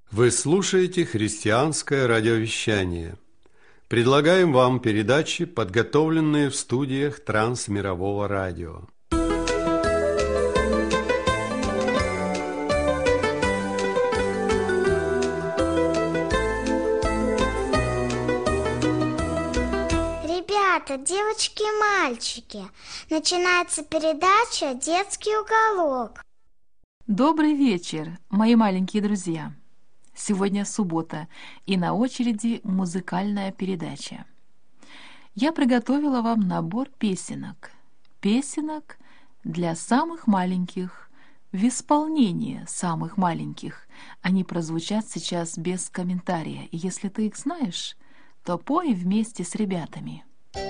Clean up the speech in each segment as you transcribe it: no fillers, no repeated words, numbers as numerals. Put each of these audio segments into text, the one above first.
Вы слушаете христианское радиовещание. Предлагаем вам передачи, подготовленные в студиях Трансмирового радио. Ребята, девочки и мальчики, начинается передача «Детский уголок». Добрый вечер, мои маленькие друзья. Сегодня суббота, и на очереди музыкальная передача. Я приготовила вам набор песенок. Песенок для самых маленьких, в исполнении самых маленьких. Они прозвучат сейчас без комментария, и если ты их знаешь, то пой вместе с ребятами.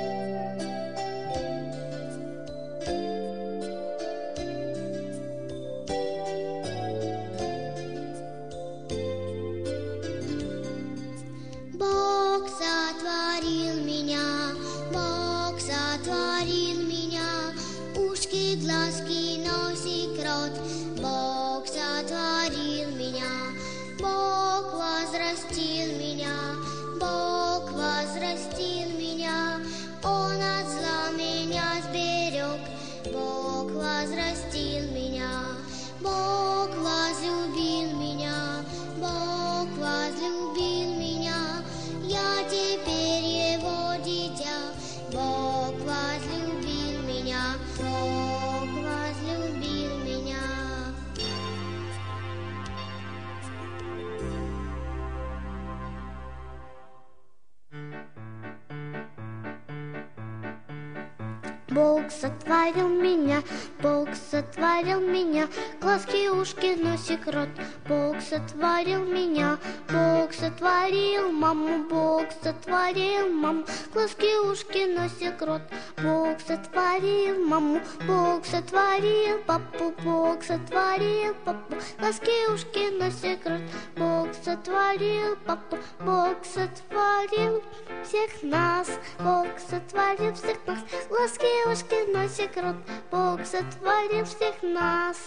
Глазки, носик, рот, Бог сотворил меня, Бог возрастил меня, Бог возрастил меня, Он от зла меня сберег, Бог возрастил меня, Бог возлюбил меня, Бог возлюбил меня, я теперь Его дитя, Бог возлюбил меня, Бог возлюбил меня. Бог сотворил меня, Бог сотворил меня, глазки, ушки, носик, рот. Бог сотворил меня, Бог сотворил маму, Бог сотворил маму, глазки, ушки, носик, рот. Бог сотворил маму, Бог сотворил папу, Бог сотворил папу, глазки, ушки, носик, рот. Бог сотворил папу, Бог сотворил всех нас, Бог сотворил всех нас, глазки, ушки, носик, рот. Бог сотворил всех нас.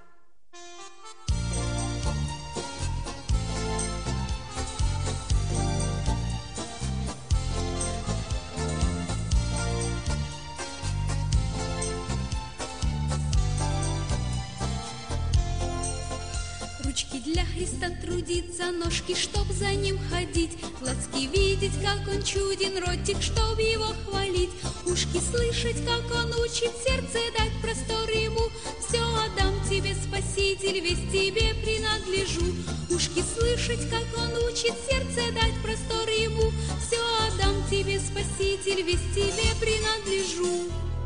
Ручки для Христа трудиться, ножки, чтоб за ним ходить, глазки видеть, как он чуден, ротик, чтоб его хвалить, ушки слышать, как он учит, сердце дать простор ему. Все отдам тебе, Спаситель, весь тебе принадлежу. Ушки слышать, как он учит, сердце дать простор ему. Все отдам тебе, Спаситель, весь тебе принадлежу.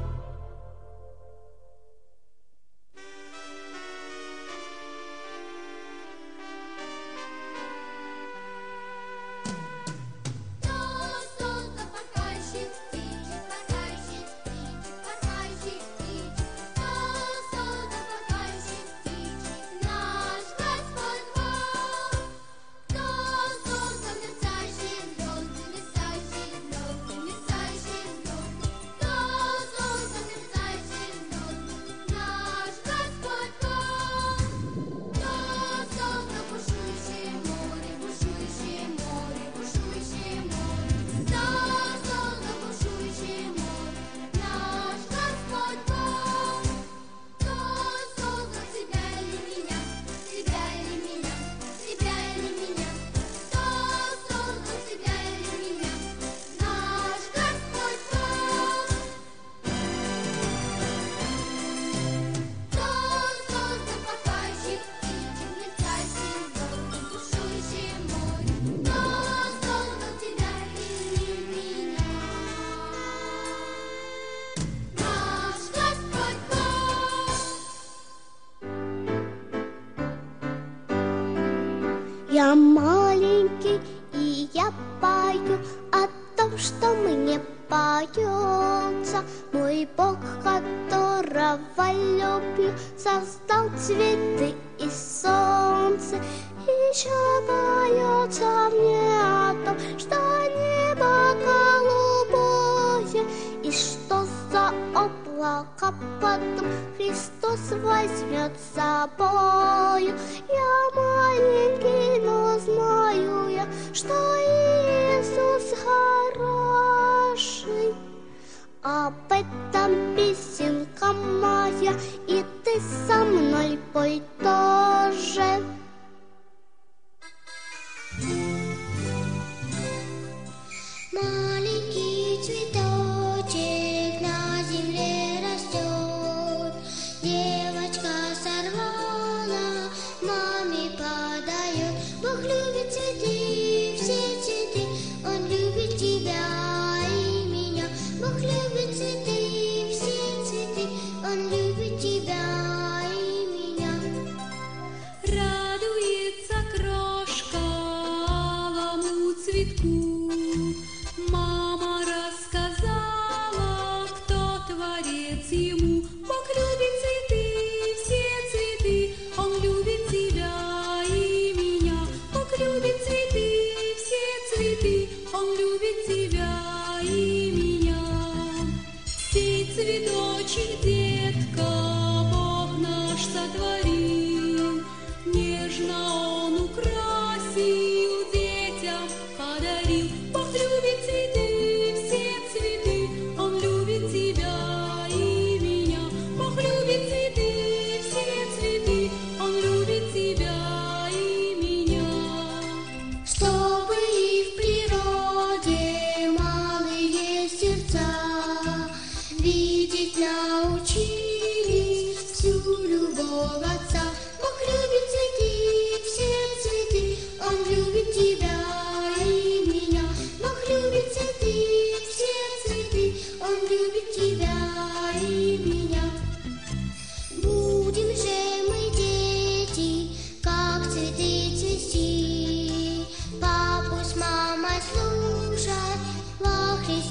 Я маленький, и я пою о том, что мне поется. Мой Бог, которого люблю, создал цветы и солнце. Еще поется мне о том, что небо голубое, и что за облако потом Христос возьмет с собою. Я маленький, но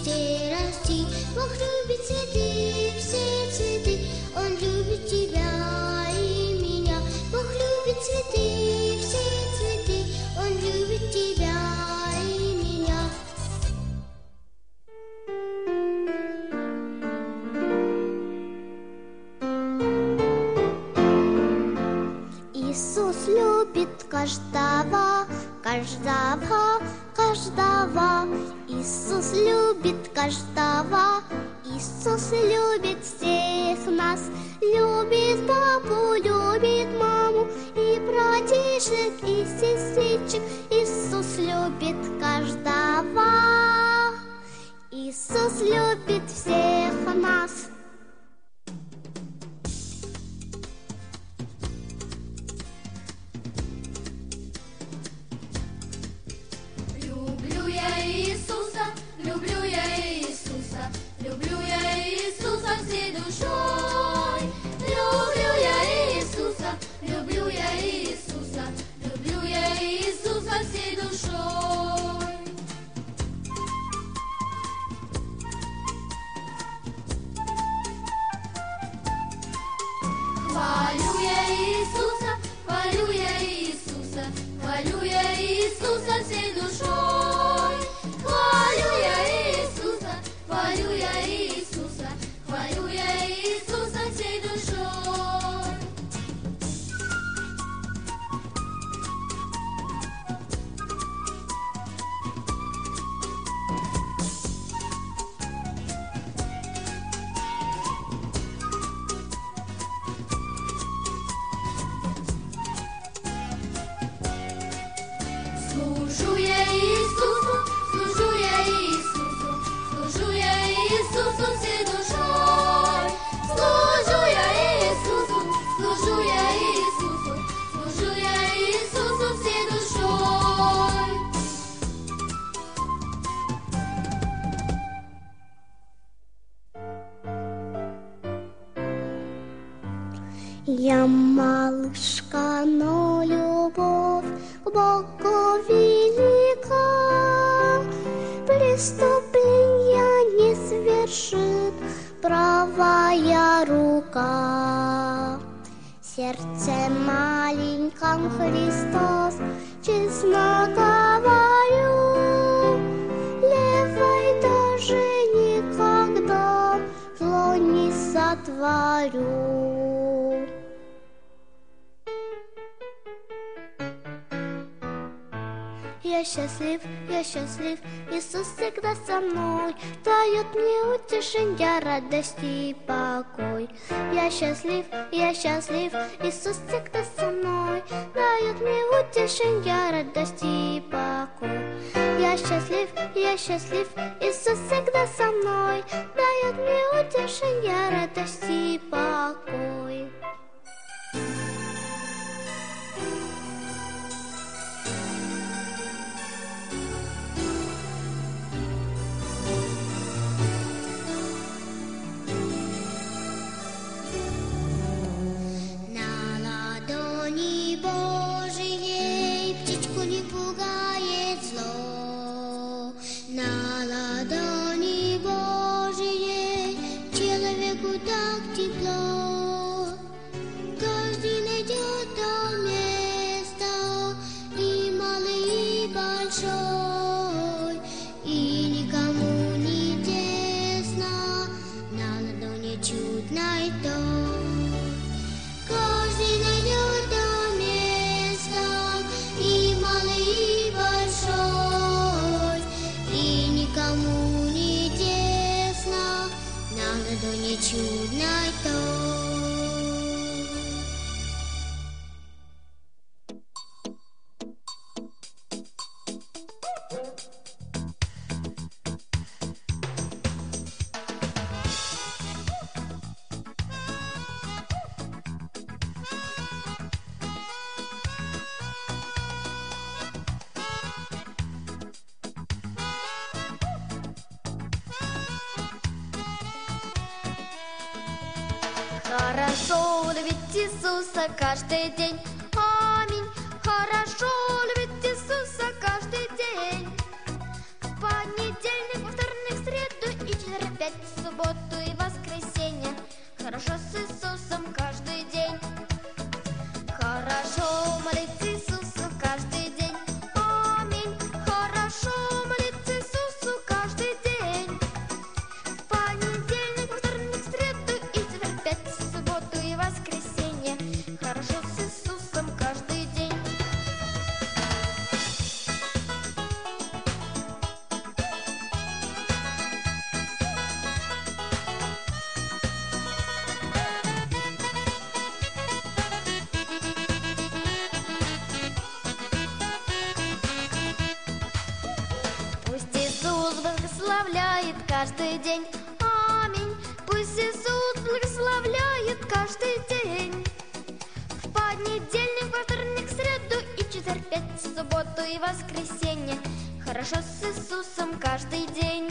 вместе расти. Бог любит цветы, все цветы, Он любит тебя и меня. Бог любит цветы, все цветы, Он любит тебя и меня. Иисус любит каждого, каждого, каждого. Иисус любит каждого, Иисус любит всех нас. Любит папу, любит маму, и братишек, и сестричек. Иисус любит каждого, Иисус любит всех нас. Люблю я Иисуса, люблю я Иисуса, люблю я Иисуса всей душой. Люблю я Иисуса, люблю я Иисуса, люблю я Иисуса всей душой. Хвалю я Иисуса, хвалю я Иисуса, хвалю я Иисуса всей душой. Хвалю я Иисуса, хвалю я Иисуса, хвалю я Иисуса всей душой. Служу я Иисусу, служу я Иисусу, служу я Иисусу всей душой. Служу я Иисусу, служу я Иисусу, служу я Иисусу всей душой. Я малышка, но любовь к Богу велика. Преступления не совершит правая рука. Сердце маленьком Христос честно говорю, левой даже никогда зло не сотворю. Я счастлив, Иисус всегда со мной, дает мне утешение, радость и покой. Я счастлив, Иисус всегда со мной, дает мне утешение, радость и покой. Я счастлив, Иисус всегда со мной, дает мне утешение, радость и покой. Божией птичку не пугает зло. На ладони Божией человеку так тепло. Каждый найдет там место, и малый, и большой, и никому не тесно на ладони чудной той. Каждый найдет там место, и малый, и большой, и никому не тесно на ладони чудной той. Хорошо любить Иисуса каждый день. Аминь. Хорошо любить Иисуса каждый день. В понедельник, во вторник, в среду благословляет каждый день. Аминь. Пусть Иисус благословляет каждый день. В понедельник, во вторник, среду и четверг, пять, субботу и воскресенье. Хорошо с Иисусом каждый день.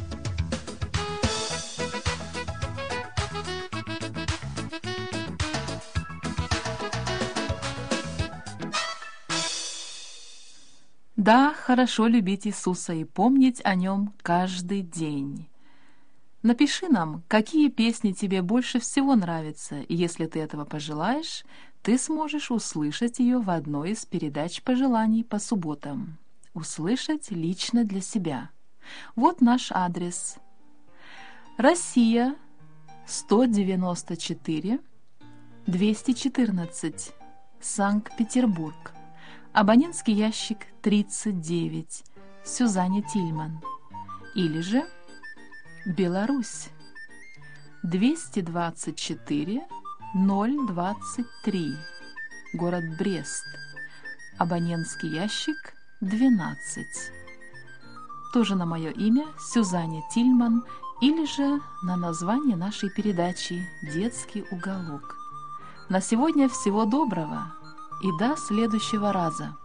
Да, хорошо любить Иисуса и помнить о Нем каждый день. Напиши нам, какие песни тебе больше всего нравятся, и если ты этого пожелаешь, ты сможешь услышать ее в одной из передач пожеланий по субботам. Услышать лично для себя. Вот наш адрес. Россия, 194, 214, Санкт-Петербург. Абонентский ящик 39, Сюзанне Тильман. Или же Беларусь, 224 023, город Брест. Абонентский ящик 12. Тоже на мое имя, Сюзанне Тильман, или же на название нашей передачи «Детский уголок». На сегодня всего доброго и до следующего раза.